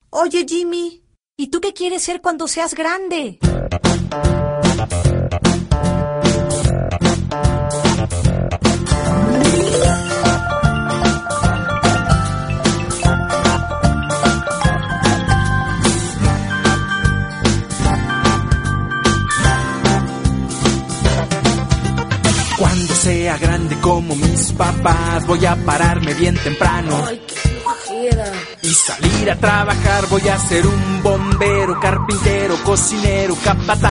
Oye, Jimmy, ¿y tú qué quieres ser cuando seas grande? Cuando sea grande como mis papás, voy a pararme bien temprano. Ay, qué flojera. Y salir a trabajar, voy a ser un bombero, carpintero, cocinero, capataz.